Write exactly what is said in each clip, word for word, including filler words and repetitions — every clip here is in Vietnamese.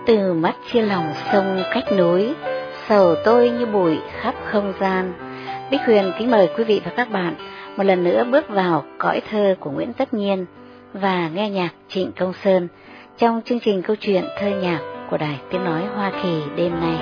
Từ mắt chia lòng sông cách núi, sầu tôi như bụi khắp không gian. Bích Huyền kính mời quý vị và các bạn một lần nữa bước vào cõi thơ của Nguyễn Tất Nhiên và nghe nhạc Trịnh Công Sơn trong chương trình câu chuyện thơ nhạc của Đài Tiếng Nói Hoa Kỳ đêm nay.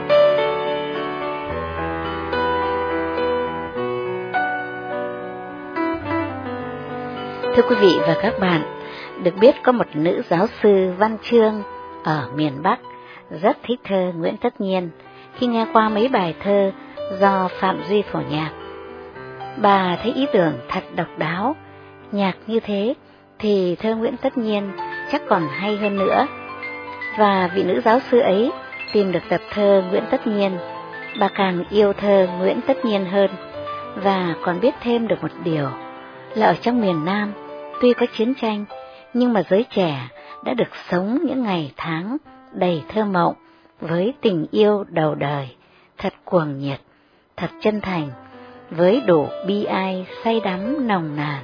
Thưa quý vị và các bạn, được biết có một nữ giáo sư văn chương ở miền Bắc rất thích thơ Nguyễn Tất Nhiên. Khi nghe qua mấy bài thơ do Phạm Duy phổ nhạc, bà thấy ý tưởng thật độc đáo. Nhạc như thế thì thơ Nguyễn Tất Nhiên chắc còn hay hơn nữa. Và vị nữ giáo sư ấy tìm được tập thơ Nguyễn Tất Nhiên, bà càng yêu thơ Nguyễn Tất Nhiên hơn, và còn biết thêm được một điều là ở trong miền Nam tuy có chiến tranh nhưng mà giới trẻ đã được sống những ngày tháng đầy thơ mộng với tình yêu đầu đời, thật cuồng nhiệt, thật chân thành, với đủ bi ai say đắm nồng nàn.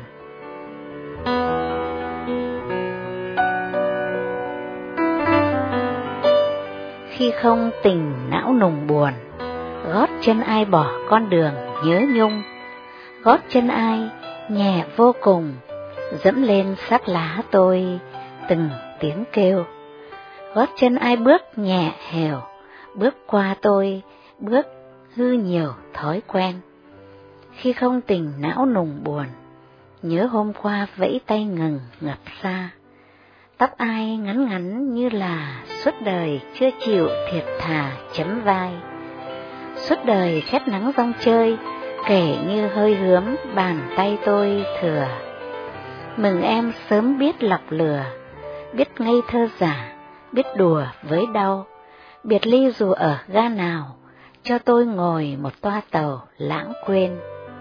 Khi không tình não nùng buồn, gót chân ai bỏ con đường nhớ nhung, gót chân ai nhẹ vô cùng, dẫm lên xác lá tôi từng tiếng kêu. Gót chân ai bước nhẹ hều, bước qua tôi, bước hư nhiều thói quen. Khi không tình não nùng buồn, nhớ hôm qua vẫy tay ngừng ngập xa. Tóc ai ngắn ngắn như là suốt đời chưa chịu thiệt thà chấm vai. Suốt đời khét nắng rong chơi, kể như hơi hướm bàn tay tôi thừa. Mừng em sớm biết lọc lừa, biết ngây thơ giả, biết đùa với đau. Biệt ly dù ở ga nào, cho tôi ngồi một toa tàu lãng quên.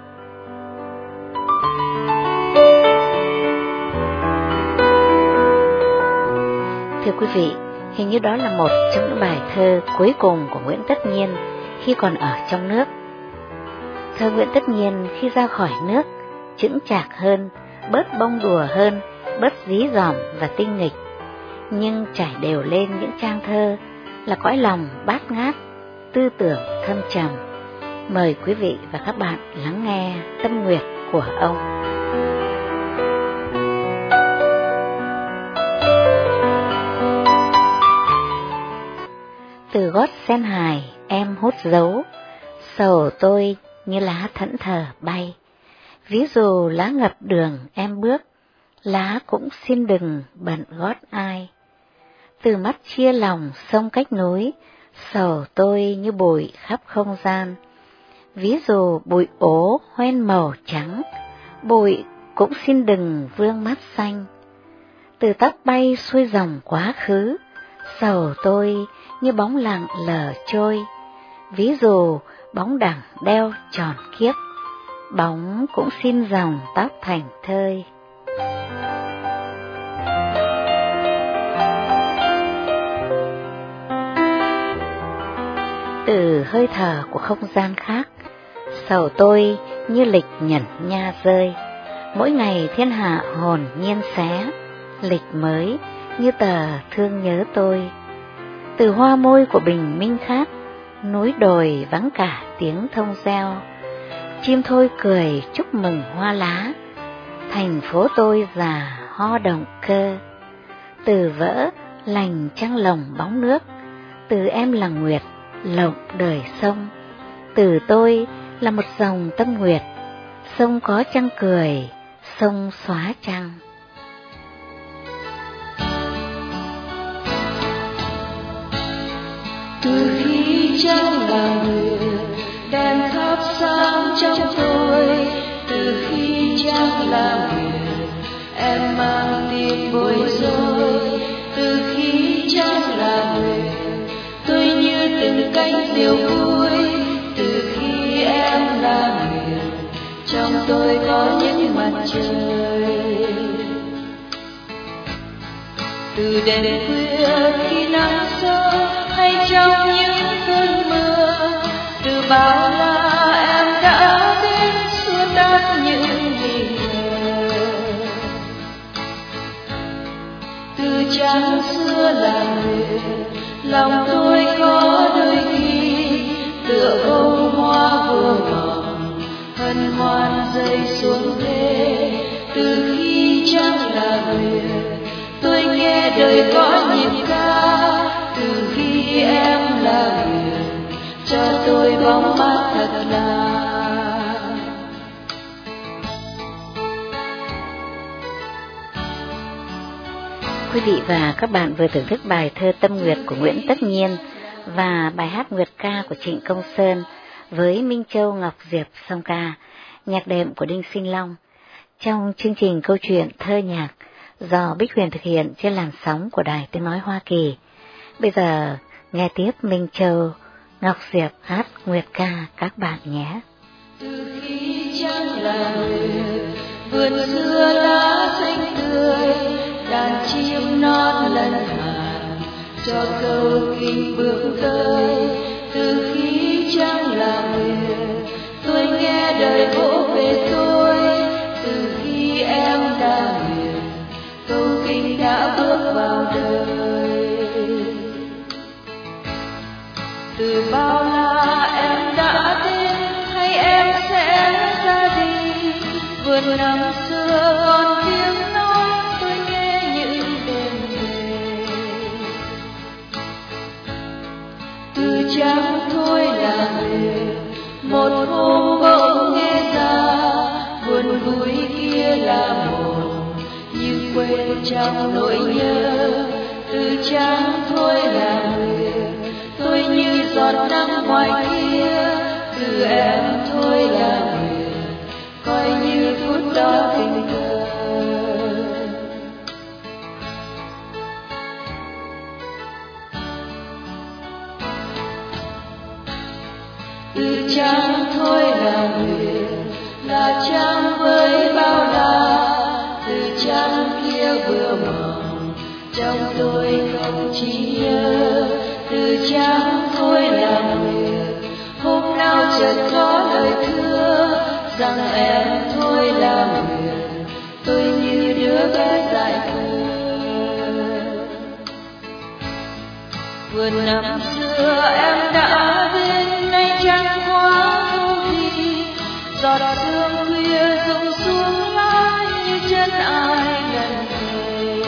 Thưa quý vị, hình như đó là một trong những bài thơ cuối cùng của Nguyễn Tất Nhiên khi còn ở trong nước. Thơ Nguyễn Tất Nhiên khi ra khỏi nước chững chạc hơn, bớt bông đùa hơn, bớt dí dỏm và tinh nghịch, nhưng trải đều lên những trang thơ là cõi lòng bát ngát, tư tưởng thâm trầm. Mời quý vị và các bạn lắng nghe tâm nguyện của ông. Từ gót sen hài em hút dấu, sầu tôi như lá thẫn thờ bay. Ví dụ lá ngập đường em bước, lá cũng xin đừng bận gót ai. Từ mắt chia lòng sông cách núi, sầu tôi như bụi khắp không gian. Ví dụ bụi ố hoen màu trắng, bụi cũng xin đừng vương mắt xanh. Từ tóc bay xuôi dòng quá khứ, sầu tôi như bóng lặng lờ trôi. Ví dụ bóng đằng đeo tròn kiếp, bóng cũng xin dòng tóc thành thơi. Từ hơi thở của không gian khác, sầu tôi như lịch nhẩn nha rơi. Mỗi ngày thiên hạ hồn nhiên xé, lịch mới như tờ thương nhớ tôi. Từ hoa môi của bình minh khác, núi đồi vắng cả tiếng thông reo. Chim thôi cười chúc mừng hoa lá, thành phố tôi già ho động cơ. Từ vỡ lành trăng lồng bóng nước, từ em là nguyệt lộng đời sông. Từ tôi là một dòng tâm nguyệt, sông có trăng cười, sông xóa trăng. Từ khi trăng là nguyệt đèn thắp sáng trong tôi, từ khi trăng là nguyệt em mang tiếng bối rối. Từ khi trăng là nguyệt tôi như từng cánh diều vui. Từ khi em là nguyệt trong tôi có những mặt trời. Từ đêm khuya khi nắng sớm hay trong những cơn mưa, từ bao la em đã biết xua tan những nghi ngờ. Từ trăng xưa là nguyệt lòng tôi có đôi khi tựa bông hoa vừa mỏng hân hoan rơi xuống thế. Từ khi trăng là nguyệt tôi nghe đời có nhịp ca, từ khi em là nguyệt cho tôi bóng mát thật là. Quý vị và các bạn vừa thưởng thức bài thơ Tâm Nguyệt của Nguyễn Tất Nhiên và bài hát Nguyệt ca của Trịnh Công Sơn với Minh Châu, Ngọc Diệp song ca, nhạc đệm của Đinh Sinh Long, trong chương trình câu chuyện thơ nhạc do Bích Huyền thực hiện trên làn sóng của Đài Tiếng Nói Hoa Kỳ. Bây giờ nghe tiếp Minh Châu, Ngọc Diệp hát Nguyệt ca các bạn nhé. Từ khi trăng là nguyệt, vườn xưa lá xanh tươi, đàn chim non lần hàn cho câu kinh bước tới. Từ khi trăng là nguyệt tôi nghe đời vỗ về tôi, từ khi em đã nguyệt câu kinh đã bước vào đời. Từ bao la em đã tin hay em sẽ ra đi, vườn năm xưa còn tiếng nói tôi nghe những đêm về. Từ trăng thôi là nguyệt một hôm bỗng nghe ra, buồn vui kia là một như quên trong nỗi nhớ. Từ trăng thôi là nguyệt tôi như giọt nắng ngoài kia, từ em thôi là nguyệt coi như phút đó tình cờ. Từ trăng thôi là nguyệt là trăng với bao la, từ trăng kia vừa mỏng trong tôi không chỉ nhớ. Từ trăng thôi là nguyệt hôm nào chợt có lời thưa rằng em thôi là nguyệt tôi như đứa bé dại khờ. Vườn năm xưa em đã bên nay trăng hóa không gì, giọt sương khuya rụng xuống lá như chân ai lần về.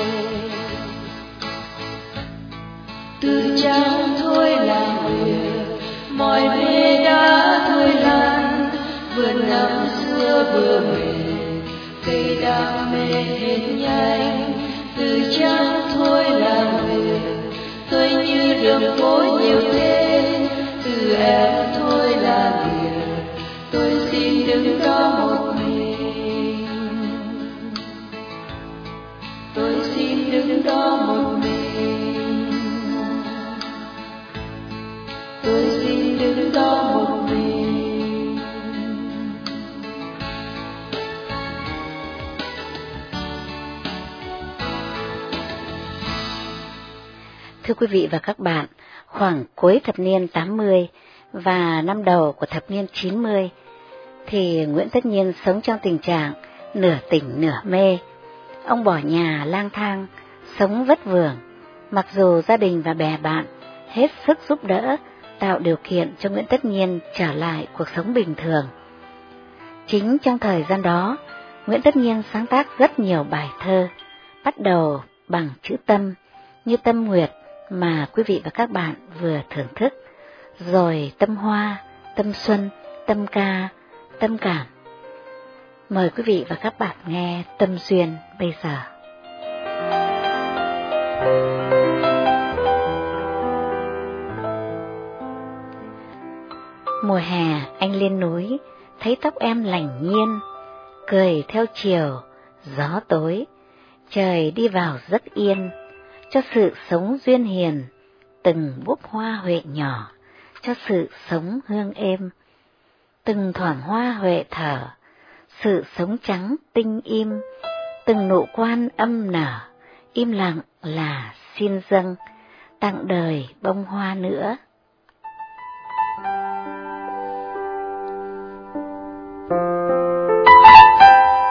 Từ trăng thôi là nguyệt mọi bê đã thôi lan, vườn năm xưa vừa mệt cây đam mê hết nhanh. Từ trăng thôi là nguyệt tôi như đường phố nhiều tên, từ em thôi là nguyệt tôi xin đứng đó một mình, tôi xin đứng đó một mình, tôi xin đứng đó một mình. Thưa quý vị và các bạn, khoảng cuối thập niên tám mươi và năm đầu của thập niên chín mươi thì Nguyễn Tất Nhiên sống trong tình trạng nửa tỉnh nửa mê. Ông bỏ nhà lang thang, sống vất vưởng, mặc dù gia đình và bè bạn hết sức giúp đỡ, tạo điều kiện cho Nguyễn Tất Nhiên trở lại cuộc sống bình thường. Chính trong thời gian đó, Nguyễn Tất Nhiên sáng tác rất nhiều bài thơ, bắt đầu bằng chữ tâm, như Tâm Nguyệt mà quý vị và các bạn vừa thưởng thức, rồi Tâm Hoa, Tâm Xuân, Tâm Ca, Tâm Cảm. Mời quý vị và các bạn nghe Tâm Duyên bây giờ. Mùa hè anh lên núi, thấy tóc em lành nhiên, cười theo chiều, gió tối, trời đi vào rất yên, cho sự sống duyên hiền, từng búp hoa huệ nhỏ, cho sự sống hương êm, từng thoảng hoa huệ thở, sự sống trắng tinh im, từng nụ quan âm nở, im lặng là xin dâng, tặng đời bông hoa nữa.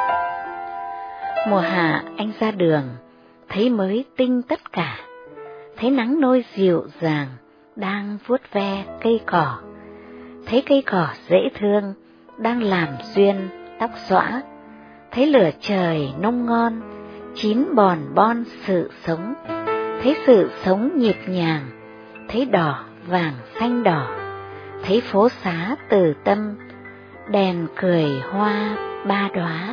Mùa hạ anh ra đường, thấy mới tinh tất cả, thấy nắng nôi dịu dàng đang vuốt ve cây cỏ, thấy cây cỏ dễ thương đang làm duyên tóc xõa, thấy lửa trời nông ngon chín bòn bon sự sống, thấy sự sống nhịp nhàng, thấy đỏ vàng xanh đỏ, thấy phố xá từ tâm đèn cười hoa ba đóa.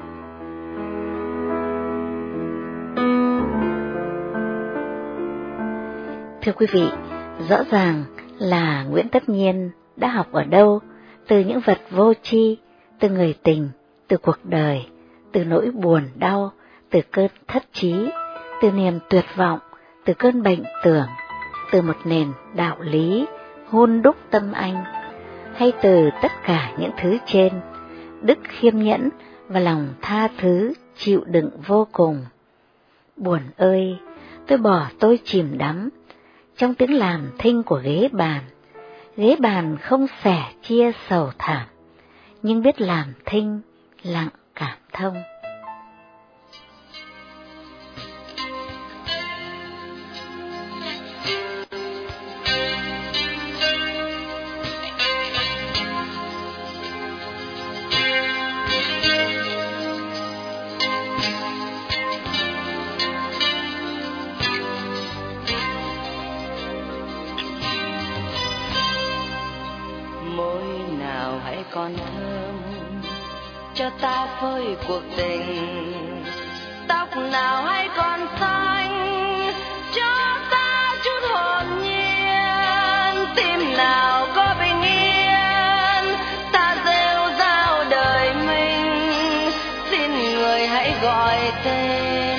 Thưa quý vị, rõ ràng là Nguyễn Tất Nhiên đã học ở đâu, từ những vật vô tri, từ người tình, từ cuộc đời, từ nỗi buồn đau, từ cơn thất trí, từ niềm tuyệt vọng, từ cơn bệnh tưởng, từ một nền đạo lý hun đúc tâm anh, hay từ tất cả những thứ trên, đức khiêm nhẫn và lòng tha thứ chịu đựng vô cùng. Buồn ơi, tôi bỏ tôi chìm đắm trong tiếng làm thinh của ghế bàn. Ghế bàn không sẻ chia sầu thảm, nhưng biết làm thinh lặng cảm thông. Còn thơm cho ta phơi cuộc tình, tóc nào hay còn xanh cho ta chút hồn nhiên, tim nào có bình yên ta rêu rao đời mình, xin người hãy gọi tên.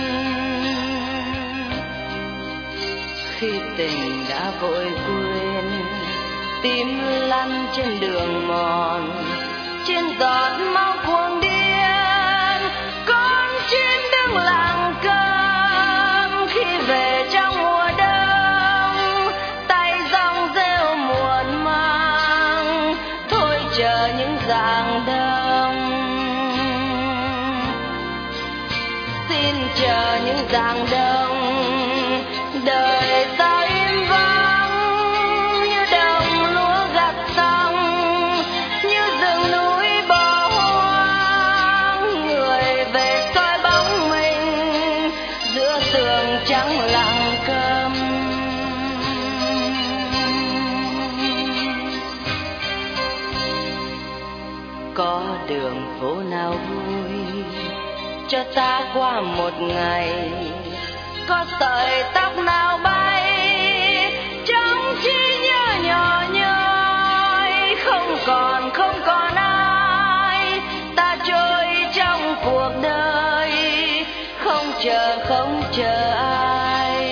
Khi tình đã vội quên tim lăn trên đường mòn, trên giọt máu cuồng điên, con chim đứng lặng câm. Khi về trong mùa đông, tay giông rêu muộn màng, thôi chờ những giáng đông, xin chờ những giáng đông. Đời ta im vắng như đồng lúa gặt xong, như rừng núi bỏ hoang, người về soi bóng mình giữa sương trắng lặng câm. Có đường phố nào vui cho ta qua một ngày, có sợi tóc nào bay trong trí nhớ nhỏ nhoi, không còn không còn ai ta trôi trong cuộc đời, không chờ không chờ ai.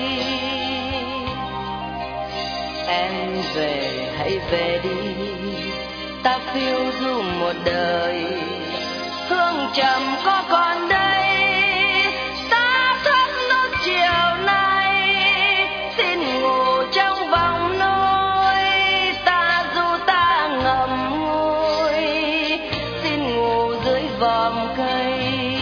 Em về hãy về đi, ta phiêu du một đời, hương trầm có còn đây. Chiều nay xin ngủ trong vòng nôi, ta dù ta ngậm ngùi, xin ngủ dưới vòm cây.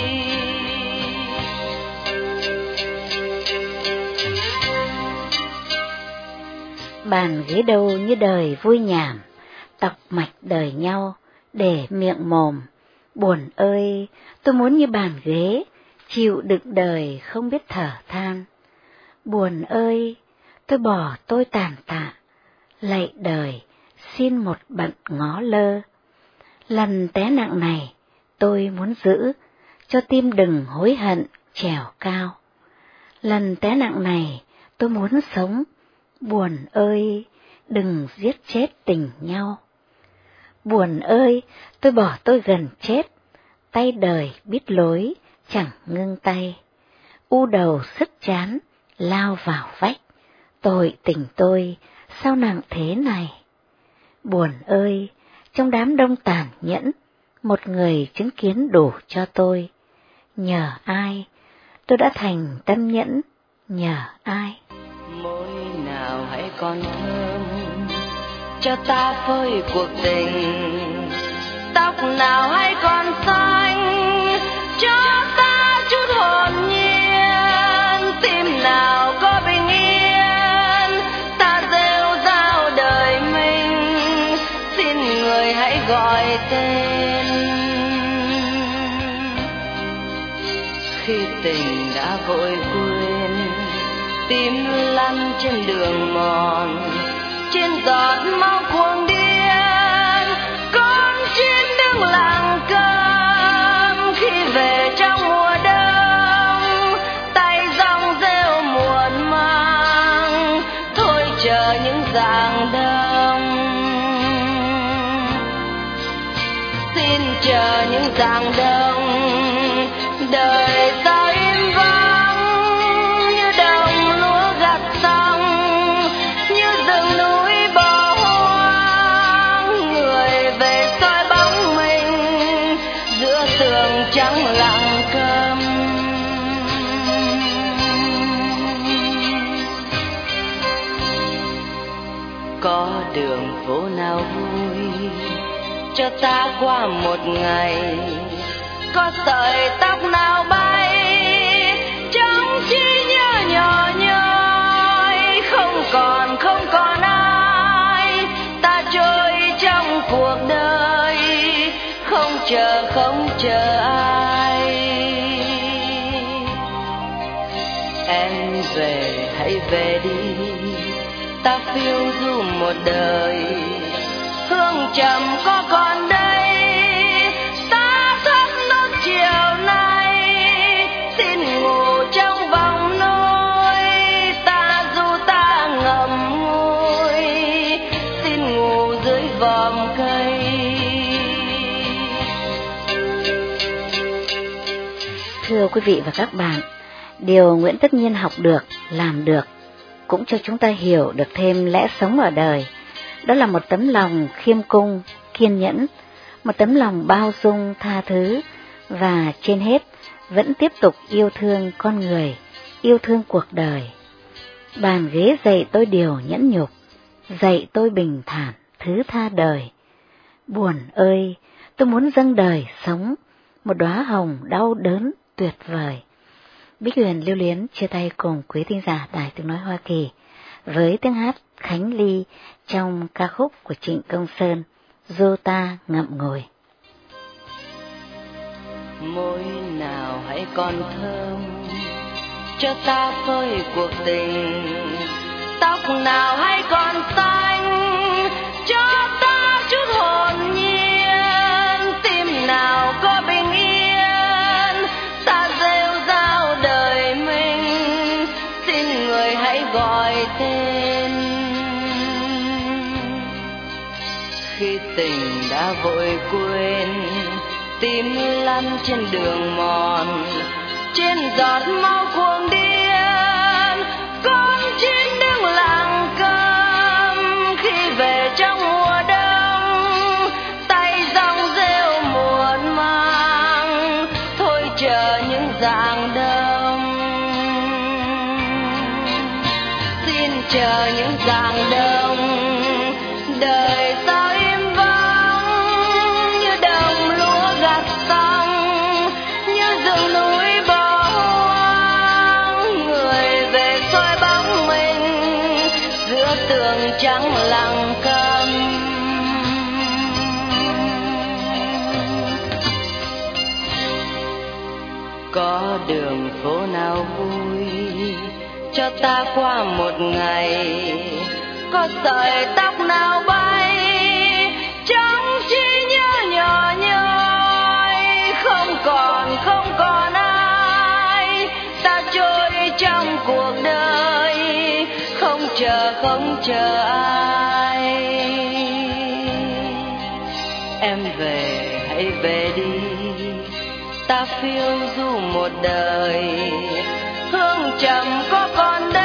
Bàn ghế đâu như đời vui nhảm, tọc mạch đời nhau để miệng mồm. Buồn ơi, tôi muốn như bàn ghế, chịu đựng đời không biết thở than. Buồn ơi, tôi bỏ tôi tàn tạ, lạy đời xin một bận ngó lơ. Lần té nặng này tôi muốn giữ, cho tim đừng hối hận trèo cao. Lần té nặng này tôi muốn sống, buồn ơi đừng giết chết tình nhau. Buồn ơi, tôi bỏ tôi gần chết, tay đời biết lối chẳng ngưng tay. U đầu sức chán, lao vào vách, tội tình tôi sao nặng thế này. Buồn ơi, trong đám đông tàn nhẫn, một người chứng kiến đủ cho tôi. Nhờ ai, tôi đã thành tâm nhẫn, nhờ ai. Môi nào hãy còn thơm, cho ta phơi cuộc tình, tóc nào hãy còn xanh, cho ta chút hồn nhiên, tim nào có bình gọi tên. Khi tình đã vội quên, tim lăn trên đường mòn, trên giọt máu cuồng điên, con chim đứng lặng câm. Khi về trong mùa đông, tay giông rêu muộn màng, thôi chờ những giảng đông. Xin chờ những giảng đông, đời sao im vắng như đồng lúa gặt xong, như rừng núi bỏ hoang. Người về soi bóng mình giữa tường trắng lặng câm. Có đường phố nào vui cho ta qua một ngày, có sợi tóc nào bay trong trí nhớ nhỏ nhoi. Không còn không còn ai, ta trôi trong cuộc đời, không chờ không chờ ai. Em về hãy về đi, ta phiêu du một đời, hương trầm có còn đây. Ta thức nước chiều nay, xin ngủ trong vòng nôi. Ta dù ta ngậm ngùi, xin ngủ dưới vòm cây. Thưa quý vị và các bạn, điều Nguyễn Tất Nhiên học được, làm được, cũng cho chúng ta hiểu được thêm lẽ sống ở đời. Đó là một tấm lòng khiêm cung, kiên nhẫn, một tấm lòng bao dung, tha thứ, và trên hết vẫn tiếp tục yêu thương con người, yêu thương cuộc đời. Bàn ghế dạy tôi điều nhẫn nhục, dạy tôi bình thản, thứ tha đời. Buồn ơi, tôi muốn dâng đời sống, một đóa hồng đau đớn tuyệt vời. Bích Huyền lưu luyến chia tay cùng quý thính giả Đài Tiếng Nói Hoa Kỳ với tiếng hát Khánh Ly trong ca khúc của Trịnh Công Sơn, Dù Ta Ngậm Ngùi. Môi nào hãy còn thơm cho ta phơi cuộc tình, tóc nào hãy còn xanh cho ta chút hồn nhiên. Tim nào có bình yên, ta rêu rao đời mình, xin người hãy gọi tên. Khi tình đã vội quên, tim lăn trên đường mòn, trên giọt máu cuồng điên, con chim đứng lặng câm. Khi về trong mùa đông, tay giông rêu muộn màng, thôi chờ những giảng đông. Xin chờ những giảng đông, đời sao im vắng như đồng lúa gặt xong, như rừng núi bỏ hoang. Người về soi bóng mình giữa tường trắng lặng câm. Có đường phố nào vui cho ta qua một ngày, có sợi tóc nào bay trong trí nhớ nhỏ nhoi. Không còn không còn ai, ta trôi trong cuộc đời, không chờ không chờ ai. Em về hãy về đi, ta phiêu du một đời, hương trầm có còn đây.